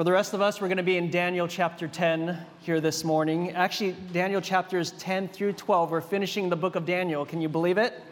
For the rest of us, we're going to be in Daniel chapter 10 here this morning. Actually, Daniel chapters 10 through 12. We're finishing the book of Daniel. Can you believe it?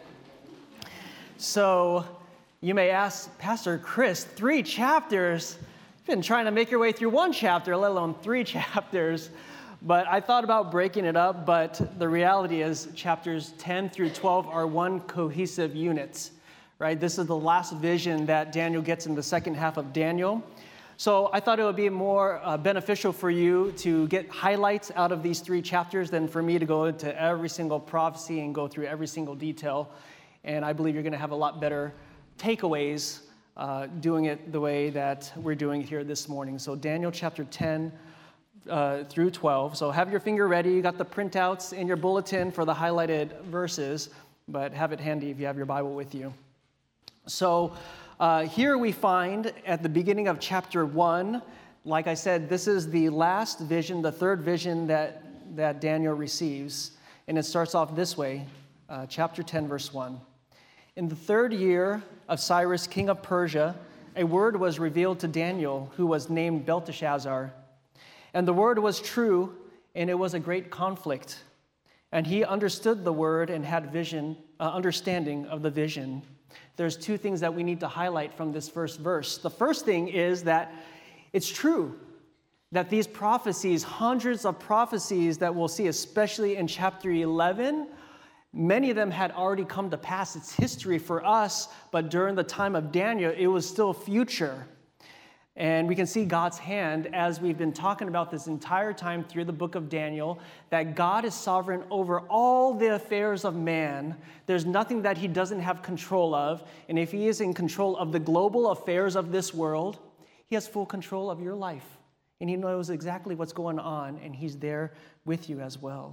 So you may ask, Pastor Chris, 3 chapters? You've been trying to make your way through 1 chapter, let alone 3 chapters. But I thought about breaking it up, but the reality is chapters 10 through 12 are one cohesive unit, right? This is the last vision that Daniel gets in the second half of Daniel. So I thought it would be more beneficial for you to get highlights out of these 3 chapters than for me to go into every single prophecy and go through every single detail. And I believe you're going to have a lot better takeaways doing it the way that we're doing it here this morning. So Daniel chapter 10 through 12. So have your finger ready. You got the printouts in your bulletin for the highlighted verses, but have it handy if you have your Bible with you. So here we find at the beginning of chapter 1, like I said, this is the last vision, the third vision that Daniel receives. And it starts off this way, chapter 10, verse 1. In the 3rd year of Cyrus, king of Persia, a word was revealed to Daniel, who was named Belteshazzar. And the word was true, and it was a great conflict. And he understood the word and had understanding of the vision. There's 2 things that we need to highlight from this first verse. The first thing is that it's true that these prophecies, hundreds of prophecies that we'll see, especially in chapter 11, many of them had already come to pass. It's history for us, but during the time of Daniel, it was still future. And we can see God's hand as we've been talking about this entire time through the book of Daniel, that God is sovereign over all the affairs of man. There's nothing that he doesn't have control of. And if he is in control of the global affairs of this world, he has full control of your life. And he knows exactly what's going on, and he's there with you as well.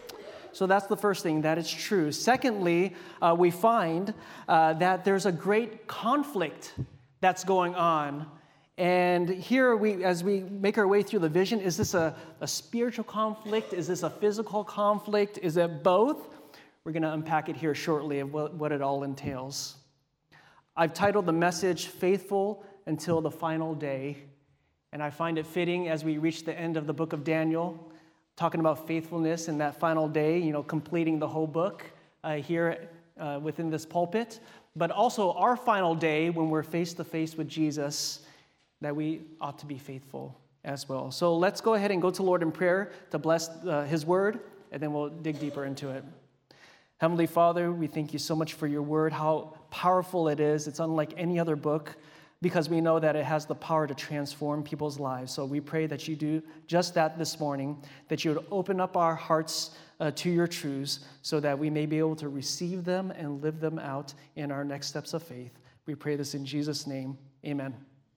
So that's the first thing, that it's true. Secondly, we find that there's a great conflict that's going on. And here, as we make our way through the vision, is this a spiritual conflict? Is this a physical conflict? Is it both? We're going to unpack it here shortly of what it all entails. I've titled the message, Faithful Until the Final Day. And I find it fitting as we reach the end of the book of Daniel, talking about faithfulness in that final day, completing the whole book here within this pulpit. But also our final day when we're face to face with Jesus, that we ought to be faithful as well. So let's go ahead and go to Lord in prayer to bless his word, and then we'll dig deeper into it. Heavenly Father, we thank you so much for your word, how powerful it is. It's unlike any other book because we know that it has the power to transform people's lives. So we pray that you do just that this morning, that you would open up our hearts to your truths so that we may be able to receive them and live them out in our next steps of faith. We pray this in Jesus' name. Amen.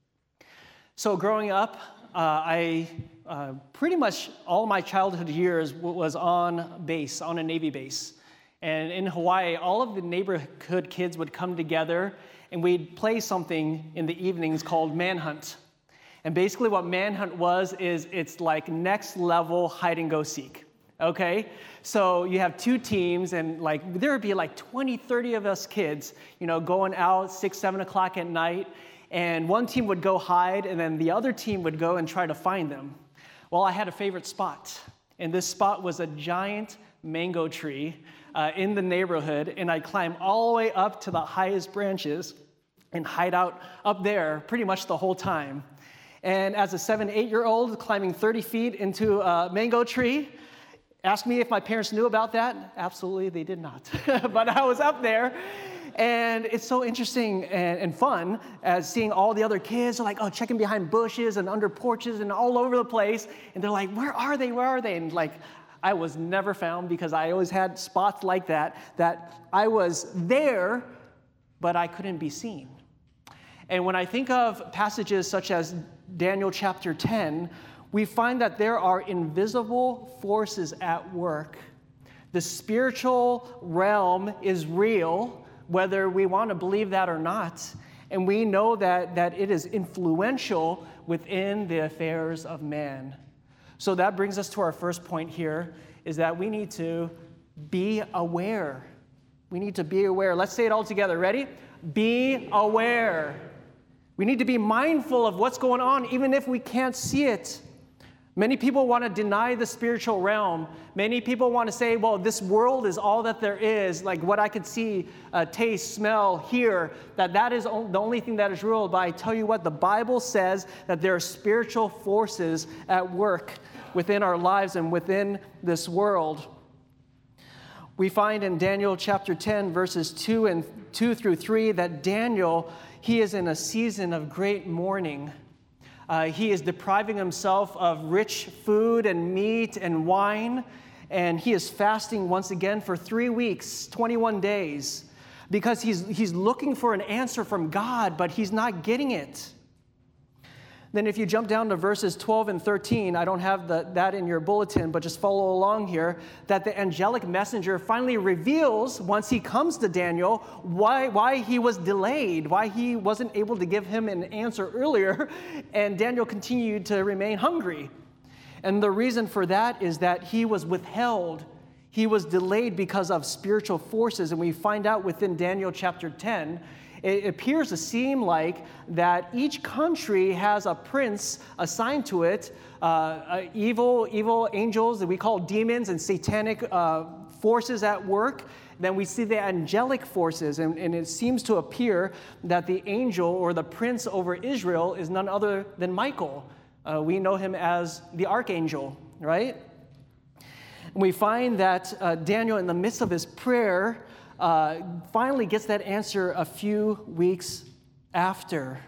So growing up, I pretty much all my childhood years was on base, on a Navy base. And in Hawaii, all of the neighborhood kids would come together and we'd play something in the evenings called Manhunt. And basically what Manhunt is it's like next level hide and go seek. Okay? So you have 2 teams and there would be 20, 30 of us kids, going out 6, 7 o'clock at night. And one team would go hide, and then the other team would go and try to find them. Well, I had a favorite spot, and this spot was a giant mango tree in the neighborhood, and I'd climb all the way up to the highest branches and hide out up there pretty much the whole time. And as a 7, 8-year-old climbing 30 feet into a mango tree, ask me if my parents knew about that. Absolutely, they did not. But I was up there. And it's so interesting and fun as seeing all the other kids are checking behind bushes and under porches and all over the place. And they're like, where are they? Where are they? And I was never found because I always had spots like that I was there, but I couldn't be seen. And when I think of passages such as Daniel chapter 10, we find that there are invisible forces at work. The spiritual realm is real, whether we want to believe that or not. And we know that it is influential within the affairs of man. So that brings us to our first point here, is that we need to be aware. We need to be aware. Let's say it all together. Ready? Be aware. We need to be mindful of what's going on, even if we can't see it. Many people want to deny the spiritual realm. Many people want to say, well, this world is all that there is, like what I could see, taste, smell, hear, that is the only thing that is real. But I tell you what, the Bible says that there are spiritual forces at work within our lives and within this world. We find in Daniel chapter 10, verses 2 through 3, that Daniel, he is in a season of great mourning. He is depriving himself of rich food and meat and wine, and he is fasting once again for 3 weeks, 21 days, because he's looking for an answer from God, but he's not getting it. Then if you jump down to verses 12 and 13, I don't have that in your bulletin, but just follow along here, that the angelic messenger finally reveals, once he comes to Daniel, why he was delayed, why he wasn't able to give him an answer earlier, and Daniel continued to remain hungry. And the reason for that is that he was withheld. He was delayed because of spiritual forces, and we find out within Daniel chapter 10, it appears to seem like that each country has a prince assigned to it, evil angels that we call demons and satanic forces at work. Then we see the angelic forces, and it seems to appear that the angel or the prince over Israel is none other than Michael. We know him as the archangel, right? And we find that Daniel, in the midst of his prayer, finally gets that answer a few weeks after.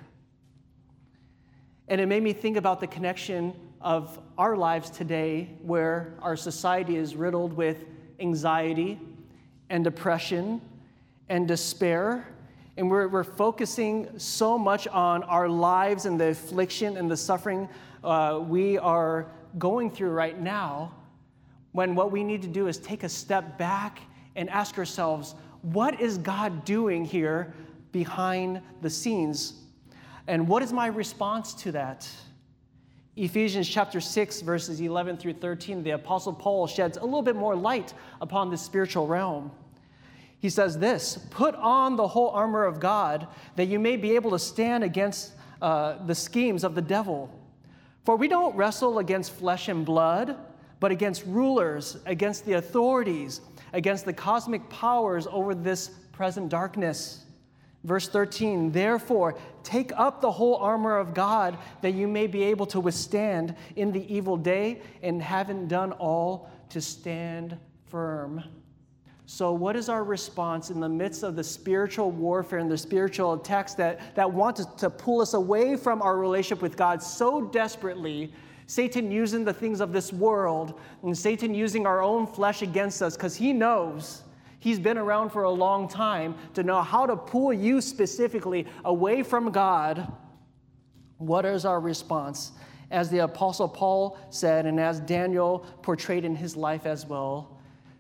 And it made me think about the connection of our lives today, where our society is riddled with anxiety and depression and despair. And we're focusing so much on our lives and the affliction and the suffering we are going through right now, when what we need to do is take a step back and ask ourselves, what is God doing here behind the scenes? And what is my response to that? Ephesians chapter 6, verses 11 through 13, the Apostle Paul sheds a little bit more light upon this spiritual realm. He says this, "Put on the whole armor of God, that you may be able to stand against the schemes of the devil. For we don't wrestle against flesh and blood, but against rulers, against the authorities, against the cosmic powers over this present darkness." Verse 13, "Therefore, take up the whole armor of God, that you may be able to withstand in the evil day, and having done all, to stand firm." So what is our response in the midst of the spiritual warfare and the spiritual attacks that want to pull us away from our relationship with God so desperately? Satan using the things of this world, and Satan using our own flesh against us, because he knows, he's been around for a long time to know how to pull you specifically away from God. What is our response? As the Apostle Paul said, and as Daniel portrayed in his life as well,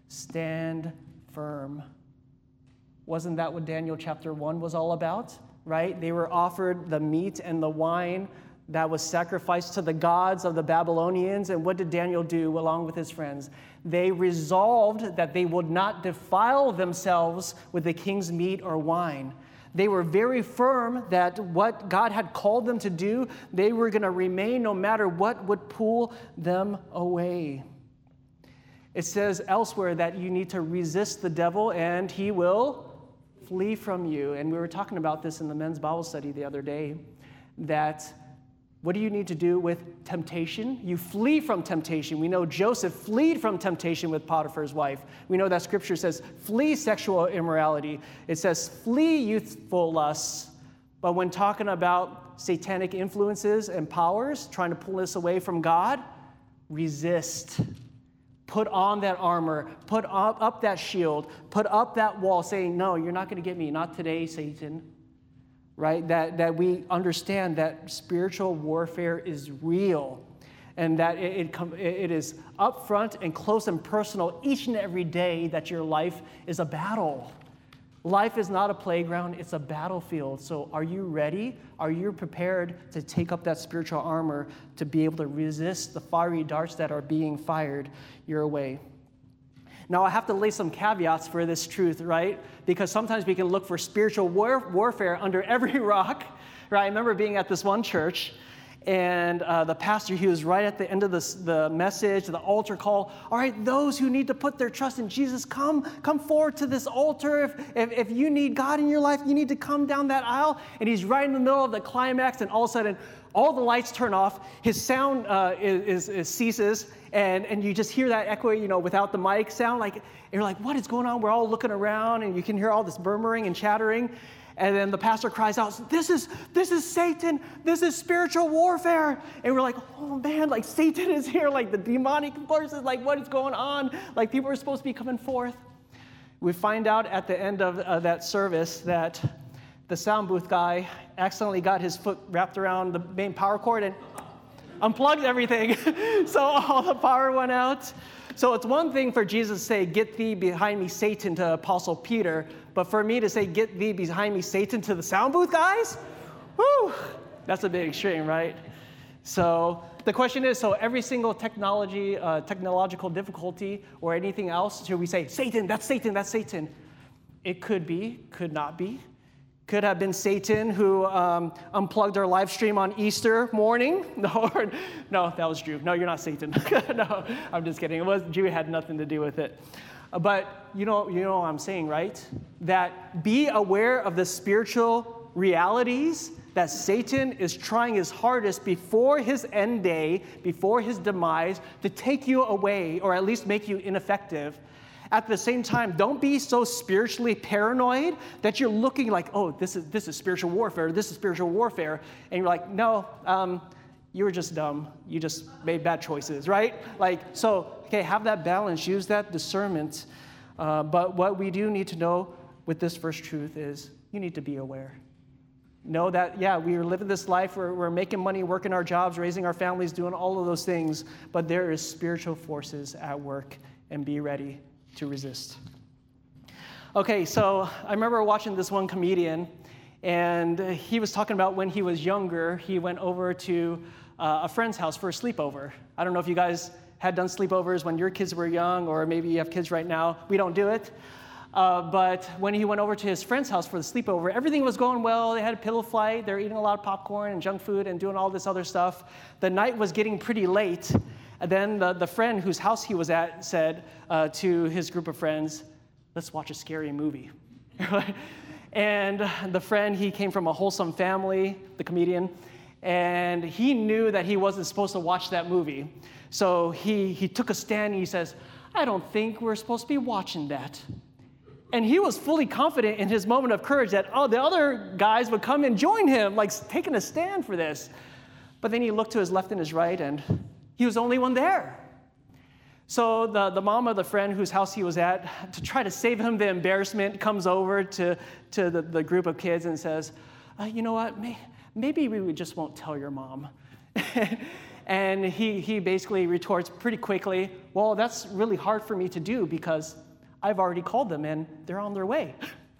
stand firm. Wasn't that what Daniel chapter 1 was all about, right? They were offered the meat and the wine that was sacrificed to the gods of the Babylonians. And what did Daniel do along with his friends? They resolved that they would not defile themselves with the king's meat or wine. They were very firm that what God had called them to do, they were going to remain no matter what would pull them away. It says elsewhere that you need to resist the devil and he will flee from you. And we were talking about this in the men's Bible study the other day, that what do you need to do with temptation? You flee from temptation. We know Joseph fled from temptation with Potiphar's wife. We know that scripture says, flee sexual immorality. It says, flee youthful lusts. But when talking about satanic influences and powers trying to pull us away from God, resist. Put on that armor. Put up that shield. Put up that wall saying, no, you're not going to get me. Not today, Satan. Right? That we understand that spiritual warfare is real, and that it is upfront and close and personal each and every day, that your life is a battle. Life is not a playground, it's a battlefield. So are you ready? Are you prepared to take up that spiritual armor to be able to resist the fiery darts that are being fired your way? Now, I have to lay some caveats for this truth, right? Because sometimes we can look for spiritual warfare under every rock, Right? I remember being at this one church, and the pastor, he was right at the end of the message, the altar call. All right, those who need to put their trust in Jesus, come forward to this altar. If you need God in your life, you need to come down that aisle. And he's right in the middle of the climax, and all of a sudden, all the lights turn off. His sound ceases, and you just hear that echo, without the mic sound. And you're like, what is going on? We're all looking around, and you can hear all this murmuring and chattering. And then the pastor cries out, this is Satan. This is spiritual warfare. And we're like, oh man, Satan is here, the demonic forces, what is going on? People are supposed to be coming forth. We find out at the end of that service that the sound booth guy accidentally got his foot wrapped around the main power cord and unplugged everything. So all the power went out. So it's one thing for Jesus to say, get thee behind me, Satan, to Apostle Peter. But for me to say, get thee behind me, Satan, to the sound booth guys? Whew, that's a bit extreme, right? So the question is, every single technological difficulty or anything else, should we say, Satan, that's Satan, that's Satan? It could be, could not be. Could have been Satan who unplugged our live stream on Easter morning. No, that was Drew. No, you're not Satan. No, I'm just kidding. Drew had nothing to do with it. But you know what I'm saying, right? That be aware of the spiritual realities that Satan is trying his hardest before his end day, before his demise, to take you away or at least make you ineffective. At the same time, don't be so spiritually paranoid that you're looking like, oh, this is spiritual warfare, this is spiritual warfare. And you're like, no, you were just dumb. You just made bad choices, right? Have that balance, use that discernment. But what we do need to know with this first truth is you need to be aware. Know that, we are living this life, we're making money, working our jobs, raising our families, doing all of those things, but there is spiritual forces at work, and be ready to resist. Okay, so I remember watching this one comedian, and he was talking about when he was younger, he went over to a friend's house for a sleepover. I don't know if you guys had done sleepovers when your kids were young, or maybe you have kids right now. We don't do it. But when he went over to his friend's house for the sleepover, everything was going well. They had a pillow fight. They were eating a lot of popcorn and junk food and doing all this other stuff. The night was getting pretty late. And then the friend whose house he was at said to his group of friends, let's watch a scary movie. And the friend, he came from a wholesome family, the comedian, and he knew that he wasn't supposed to watch that movie. So he took a stand and he says, I don't think we're supposed to be watching that. And he was fully confident in his moment of courage that, the other guys would come and join him, taking a stand for this. But then he looked to his left and his right, and he was the only one there. So the mom of the friend whose house he was at, to try to save him the embarrassment, comes over to the group of kids and says, you know what, maybe we just won't tell your mom. And he basically retorts pretty quickly, well, that's really hard for me to do because I've already called them and they're on their way.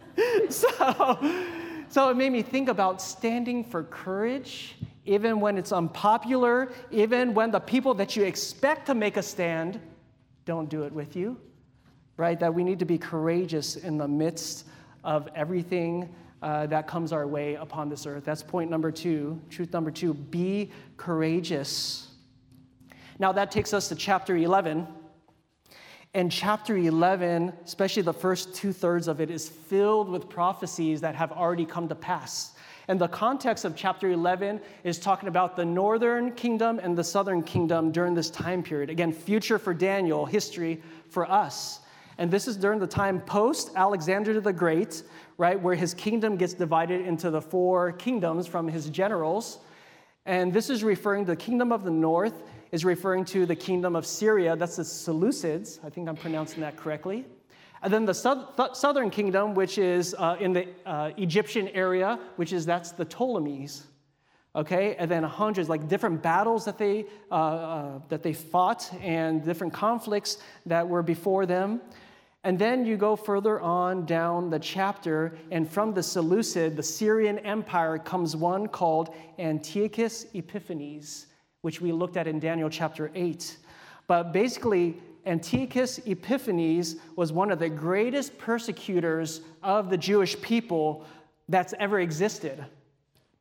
So it made me think about standing for courage, even when it's unpopular, even when the people that you expect to make a stand don't do it with you, right? That we need to be courageous in the midst of everything that comes our way upon this earth. That's point number 2, truth number 2, be courageous. Now that takes us to chapter 11. And chapter 11, especially the first 2/3 of it, is filled with prophecies that have already come to pass. And the context of chapter 11 is talking about the northern kingdom and the southern kingdom during this time period. Again, future for Daniel, history for us. And this is during the time post Alexander the Great, right, where his kingdom gets divided into the 4 kingdoms from his generals. And this is referring to the kingdom of the north, is referring to the kingdom of Syria. That's the Seleucids. I think I'm pronouncing that correctly. And then the southern kingdom, which is in the Egyptian area, that's the Ptolemies. Okay, and then hundreds, different battles that they fought and different conflicts that were before them. And then you go further on down the chapter, and from the Seleucid, the Syrian Empire, comes one called Antiochus Epiphanes, which we looked at in Daniel chapter 8. But basically, Antiochus Epiphanes was one of the greatest persecutors of the Jewish people that's ever existed.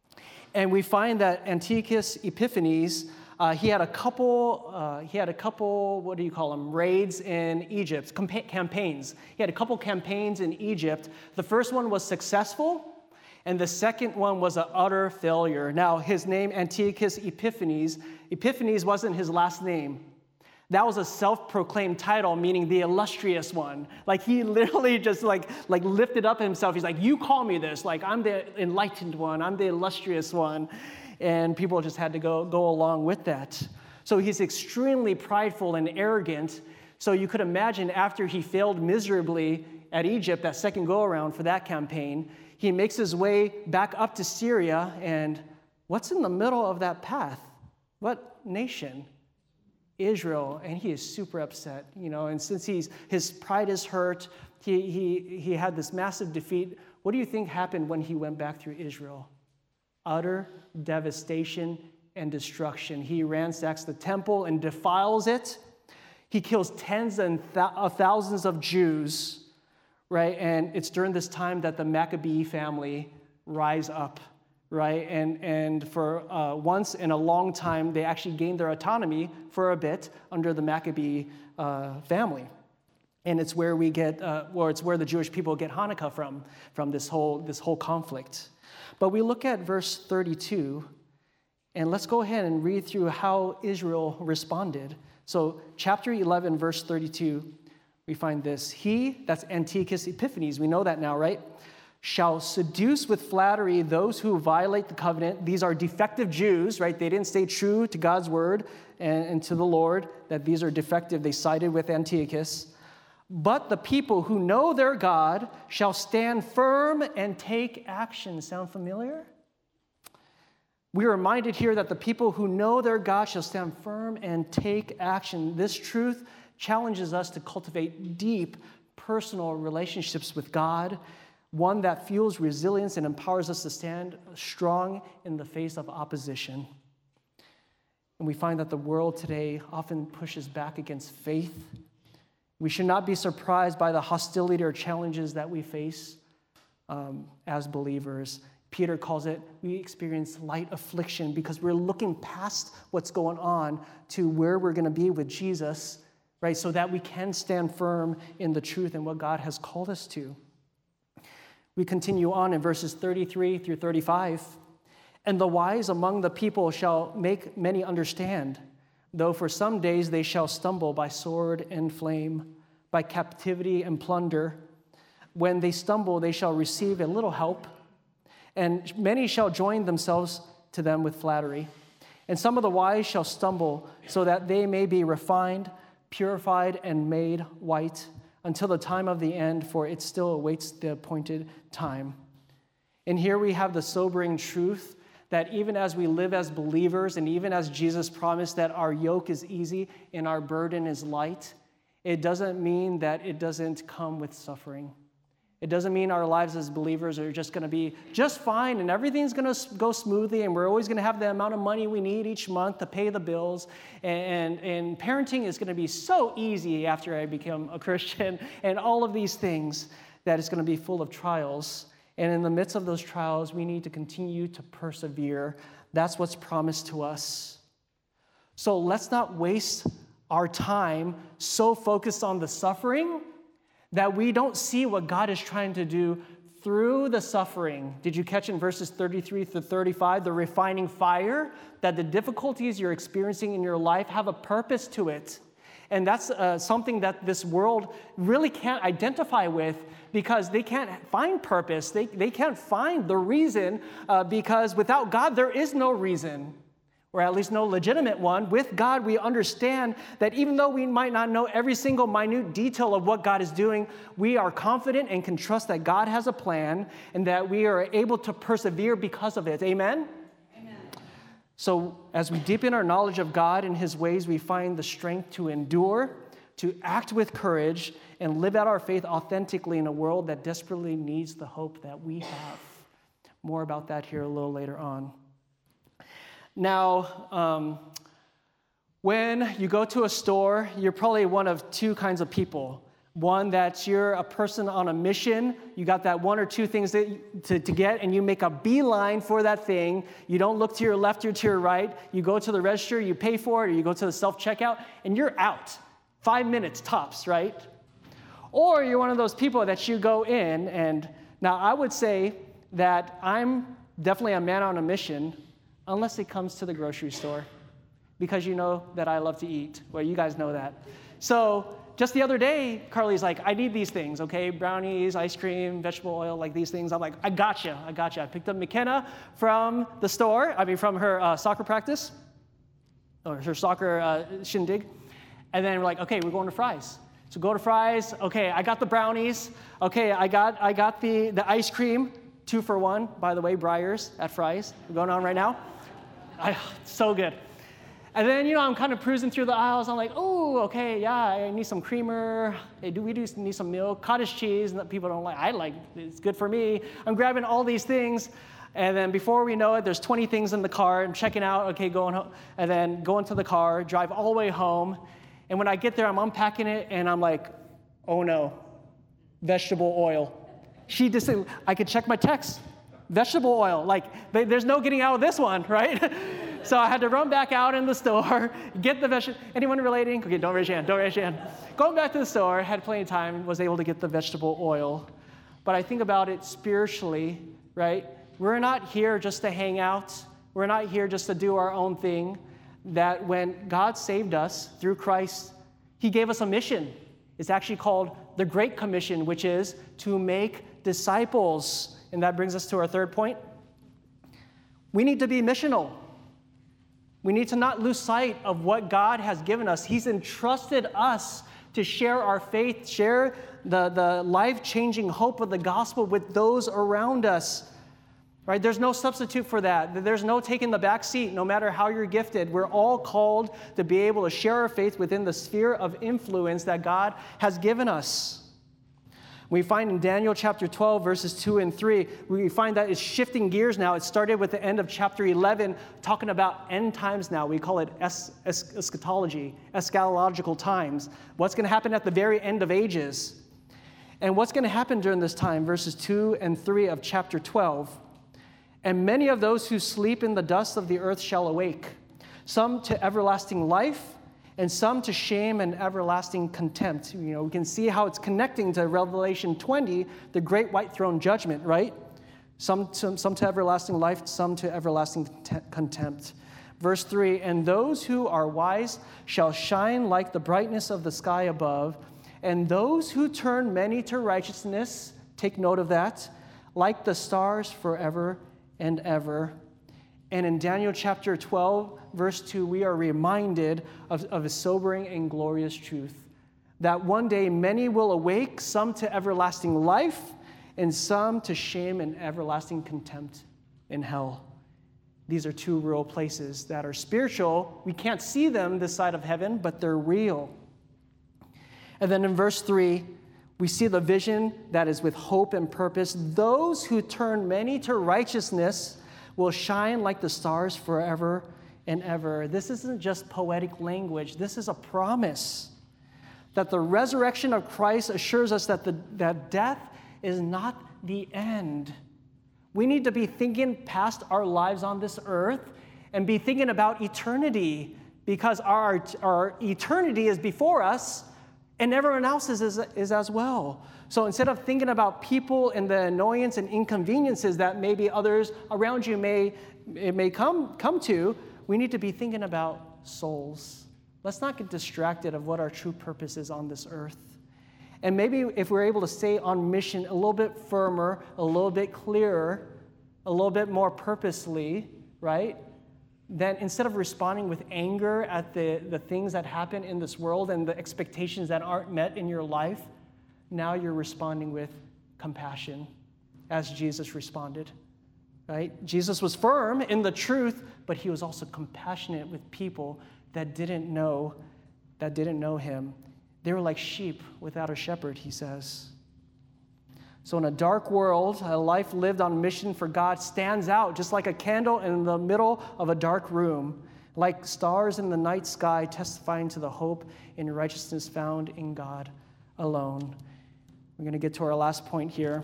And we find that Antiochus Epiphanes, he had a couple, what do you call them, raids in Egypt, campaigns. He had a couple campaigns in Egypt. The first one was successful, and the second one was an utter failure. Now, his name, Antiochus Epiphanes, Epiphanes wasn't his last name. That was a self-proclaimed title, meaning the illustrious one. Like, he literally just like lifted up himself. He's like, you call me this. Like, I'm the enlightened one. I'm the illustrious one. And people just had to go along with that. So he's extremely prideful and arrogant. So you could imagine after he failed miserably at Egypt, that second go-around for that campaign, he makes his way back up to Syria. And what's in the middle of that path? What nation? Israel, and he is super upset, and since his pride is hurt, he had this massive defeat. What do you think happened when he went back through Israel? Utter devastation and destruction. He ransacks the temple and defiles it. He kills tens of thousands of Jews, right? And it's during this time that the Maccabee family rise up, right? And for once in a long time, they actually gained their autonomy for a bit under the Maccabee family. And it's where we get, it's where the Jewish people get Hanukkah from this whole conflict. But we look at verse 32, and let's go ahead and read through how Israel responded. So chapter 11, verse 32, we find this. He, that's Antiochus Epiphanes, we know that now, right? Shall seduce with flattery those who violate the covenant. These are defective Jews, right? They didn't stay true to God's word and to the Lord, that these are defective. They sided with Antiochus. But the people who know their God shall stand firm and take action. Sound familiar? We're reminded here that the people who know their God shall stand firm and take action. This truth challenges us to cultivate deep personal relationships with God, one that fuels resilience and empowers us to stand strong in the face of opposition. And we find that the world today often pushes back against faith. We should not be surprised by the hostility or challenges that we face as believers. Peter calls it, we experience light affliction because we're looking past what's going on to where we're going to be with Jesus, right? So that we can stand firm in the truth and what God has called us to. We continue on in verses 33 through 35. And the wise among the people shall make many understand, though for some days they shall stumble by sword and flame, by captivity and plunder. When they stumble, they shall receive a little help, and many shall join themselves to them with flattery. And some of the wise shall stumble, so that they may be refined, purified, and made white, until the time of the end, for it still awaits the appointed time. And here we have the sobering truth that even as we live as believers, and even as Jesus promised that our yoke is easy and our burden is light, it doesn't mean that it doesn't come with suffering. It doesn't mean our lives as believers are just going to be just fine and everything's going to go smoothly and we're always going to have the amount of money we need each month to pay the bills. And parenting is going to be so easy after I become a Christian and all of these things, that it's going to be full of trials. And in the midst of those trials, we need to continue to persevere. That's what's promised to us. So let's not waste our time so focused on the suffering that we don't see what God is trying to do through the suffering. Did you catch in verses 33 to 35, the refining fire, that the difficulties you're experiencing in your life have a purpose to it? And that's something that this world really can't identify with, because they can't find purpose. They can't find the reason, because without God, there is no reason, or at least no legitimate one. With God, we understand that even though we might not know every single minute detail of what God is doing, we are confident and can trust that God has a plan and that we are able to persevere because of it. Amen? Amen. So as we deepen our knowledge of God and his ways, we find the strength to endure, to act with courage, and live out our faith authentically in a world that desperately needs the hope that we have. More about that here a little later on. Now, when you go to a store, you're probably one of two kinds of people. One, that you're a person on a mission. You got that one or two things to get, and you make a beeline for that thing. You don't look to your left or to your right. You go to the register, you pay for it, or you go to the self-checkout, and you're out. 5 minutes tops, right? Or you're one of those people that you go in, and now I would say that I'm definitely a man on a mission, unless it comes to the grocery store, because you know that I love to eat. Well, you guys know that. So just the other day, Carly's like, I need these things, okay? Brownies, ice cream, vegetable oil, like these things. I'm like, I gotcha. I picked up McKenna from the store, from her soccer practice, or her soccer shindig. And then we're like, okay, we're going to Fry's. So go to Fry's. Okay, I got the brownies. Okay, I got the ice cream, 2 for 1, by the way, Breyers at Fry's. We're going on right now. So good. And then, I'm kind of cruising through the aisles. I'm like, oh, okay, yeah, I need some creamer. Hey, we do need some milk, cottage cheese, and that people don't like. I like, it's good for me. I'm grabbing all these things. And then before we know it, there's 20 things in the car. I'm checking out, okay, going home. And then go into the car, drive all the way home. And when I get there, I'm unpacking it, and I'm like, oh no, vegetable oil. She just said, I could check my text. Vegetable oil, like there's no getting out of this one, right? So I had to run back out in the store, get the vegetable. Anyone relating? Okay, don't raise your hand. Going back to the store, had plenty of time, was able to get the vegetable oil. But I think about it spiritually, right? We're not here just to hang out. We're not here just to do our own thing. That when God saved us through Christ, he gave us a mission. It's actually called the Great Commission, which is to make disciples. And that brings us to our third point. We need to be missional. We need to not lose sight of what God has given us. He's entrusted us to share our faith, share the life-changing hope of the gospel with those around us. Right? There's no substitute for that. There's no taking the back seat, no matter how you're gifted. We're all called to be able to share our faith within the sphere of influence that God has given us. We find in Daniel chapter 12, verses 2 and 3, we find that it's shifting gears now. It started with the end of chapter 11, talking about end times now. We call it eschatology, eschatological times. What's going to happen at the very end of ages? And what's going to happen during this time? Verses 2 and 3 of chapter 12. And many of those who sleep in the dust of the earth shall awake, some to everlasting life, and some to shame and everlasting contempt. We can see how it's connecting to Revelation 20, the great white throne judgment, right? Some to everlasting life, some to everlasting contempt. Verse 3, and those who are wise shall shine like the brightness of the sky above, and those who turn many to righteousness, take note of that, like the stars forever and ever. And in Daniel chapter 12, verse 2, we are reminded of a sobering and glorious truth, that one day many will awake, some to everlasting life, and some to shame and everlasting contempt in hell. These are 2 real places that are spiritual. We can't see them this side of heaven, but they're real. And then in verse 3, we see the vision that is with hope and purpose. Those who turn many to righteousness will shine like the stars forever and ever. This isn't just poetic language. This is a promise that the resurrection of Christ assures us that death is not the end. We need to be thinking past our lives on this earth and be thinking about eternity, because our eternity is before us and everyone else's is as well. So instead of thinking about people and the annoyance and inconveniences that maybe others around you may come to, we need to be thinking about souls. Let's not get distracted of what our true purpose is on this earth. And maybe if we're able to stay on mission a little bit firmer, a little bit clearer, a little bit more purposely, right? Then instead of responding with anger at the things that happen in this world and the expectations that aren't met in your life, now you're responding with compassion, as Jesus responded, right? Jesus was firm in the truth, but he was also compassionate with people that didn't know him. They were like sheep without a shepherd, he says. So in a dark world, a life lived on mission for God stands out just like a candle in the middle of a dark room, like stars in the night sky testifying to the hope and righteousness found in God alone. We're going to get to our last point here.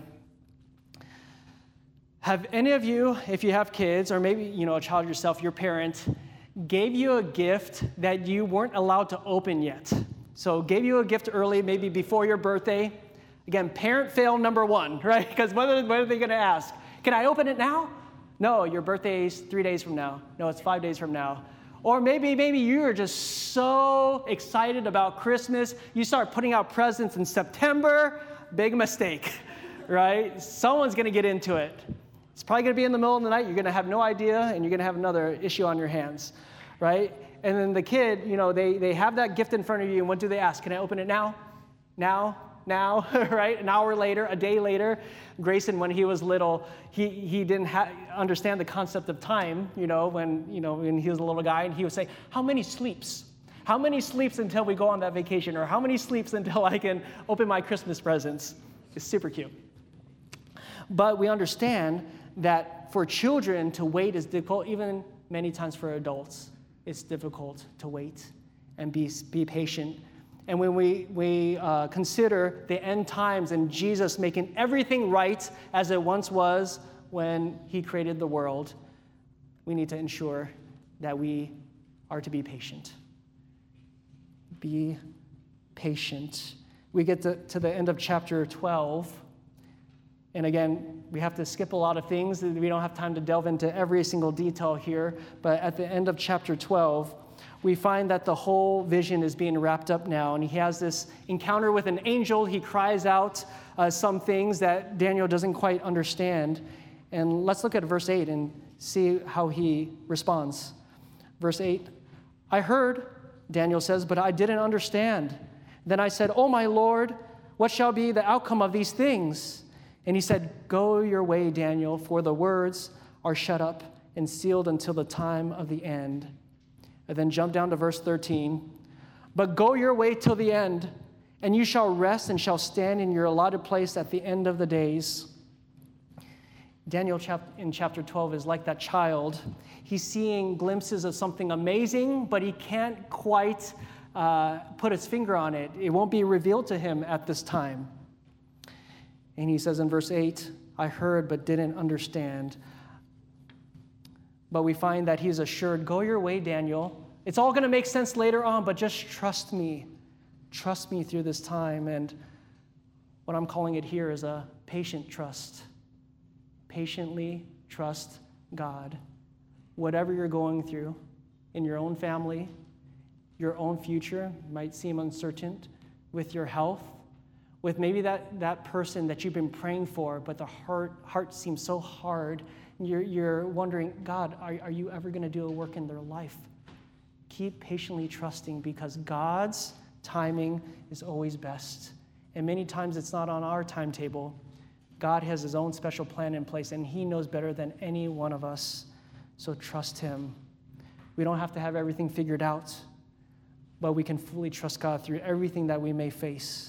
Have any of you, if you have kids, or maybe a child yourself, your parent, gave you a gift that you weren't allowed to open yet? So gave you a gift early, maybe before your birthday. Again, parent fail number one, right? Because what are they going to ask? Can I open it now? No, your birthday's 3 days from now. No, it's 5 days from now. Or maybe you're just so excited about Christmas, you start putting out presents in September. Big mistake, right? Someone's going to get into it. It's probably going to be in the middle of the night. You're going to have no idea, and you're going to have another issue on your hands, right? And then the kid, they have that gift in front of you, and what do they ask? Can I open it now? Now, right? An hour later, a day later. Grayson, when he was little, he didn't understand the concept of time, when he was a little guy, and he would say, how many sleeps? How many sleeps until we go on that vacation? Or how many sleeps until I can open my Christmas presents? It's super cute. But we understand that for children to wait is difficult, even many times for adults. It's difficult to wait and be patient. And when we consider the end times and Jesus making everything right as it once was when he created the world, we need to ensure that we are to be patient. Be patient. We get to the end of chapter 12. And again, we have to skip a lot of things. We don't have time to delve into every single detail here. But at the end of chapter 12, we find that the whole vision is being wrapped up now. And he has this encounter with an angel. He cries out some things that Daniel doesn't quite understand. And let's look at verse 8 and see how he responds. Verse 8, I heard, Daniel says, but I didn't understand. Then I said, oh, my Lord, what shall be the outcome of these things? And he said, go your way, Daniel, for the words are shut up and sealed until the time of the end. And then jump down to verse 13. But go your way till the end, and you shall rest and shall stand in your allotted place at the end of the days. Daniel in chapter 12 is like that child. He's seeing glimpses of something amazing, but he can't quite put his finger on it. It won't be revealed to him at this time. And he says in verse 8, I heard but didn't understand. But we find that he's assured, go your way, Daniel. It's all going to make sense later on, but just trust me. Trust me through this time. And what I'm calling it here is a patient trust. Patiently trust God. Whatever you're going through in your own family, your own future might seem uncertain, with your health, with maybe that person that you've been praying for, but the heart seems so hard. You're wondering, God, are you ever going to do a work in their life? Keep patiently trusting, because God's timing is always best. And many times it's not on our timetable. God has his own special plan in place, and he knows better than any one of us. So trust him. We don't have to have everything figured out, but we can fully trust God through everything that we may face.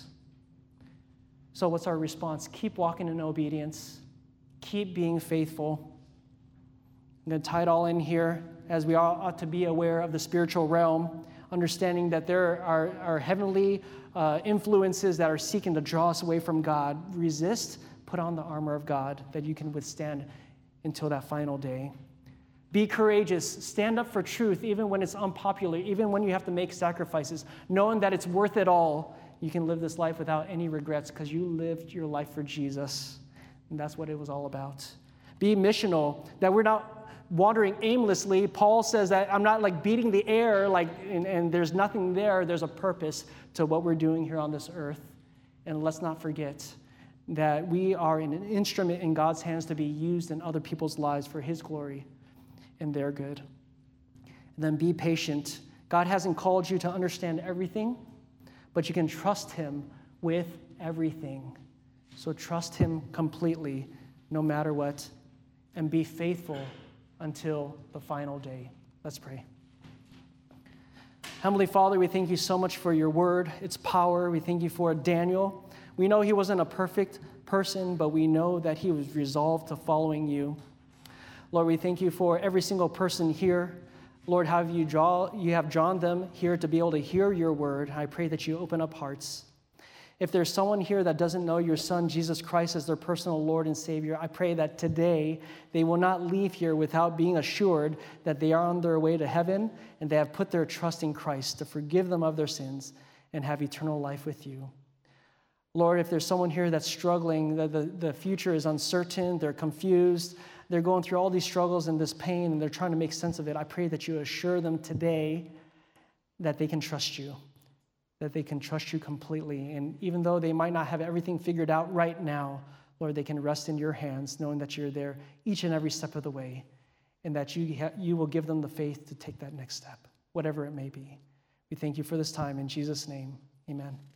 So what's our response? Keep walking in obedience. Keep being faithful. I'm going to tie it all in here, as we all ought to be aware of the spiritual realm, understanding that there are heavenly influences that are seeking to draw us away from God. Resist, put on the armor of God that you can withstand until that final day. Be courageous. Stand up for truth, even when it's unpopular, even when you have to make sacrifices, knowing that it's worth it all. You can live this life without any regrets because you lived your life for Jesus. And that's what it was all about. Be missional, that we're not wandering aimlessly. Paul says that I'm not like beating the air, and there's nothing there. There's a purpose to what we're doing here on this earth. And let's not forget that we are an instrument in God's hands to be used in other people's lives for his glory and their good. And then be patient. God hasn't called you to understand everything, but you can trust him with everything. So trust him completely, no matter what, and be faithful until the final day. Let's pray. Heavenly Father, we thank you so much for your word, its power. We thank you for Daniel. We know he wasn't a perfect person, but we know that he was resolved to following you. Lord, we thank you for every single person here. Lord, you have drawn them here to be able to hear your word. I pray that you open up hearts. If there's someone here that doesn't know your Son, Jesus Christ, as their personal Lord and Savior, I pray that today they will not leave here without being assured that they are on their way to heaven and they have put their trust in Christ to forgive them of their sins and have eternal life with you. Lord, if there's someone here that's struggling, the future is uncertain, they're confused, they're going through all these struggles and this pain, and they're trying to make sense of it, I pray that you assure them today that they can trust you, that they can trust you completely. And even though they might not have everything figured out right now, Lord, they can rest in your hands, knowing that you're there each and every step of the way, and that you will give them the faith to take that next step, whatever it may be. We thank you for this time. In Jesus' name, amen.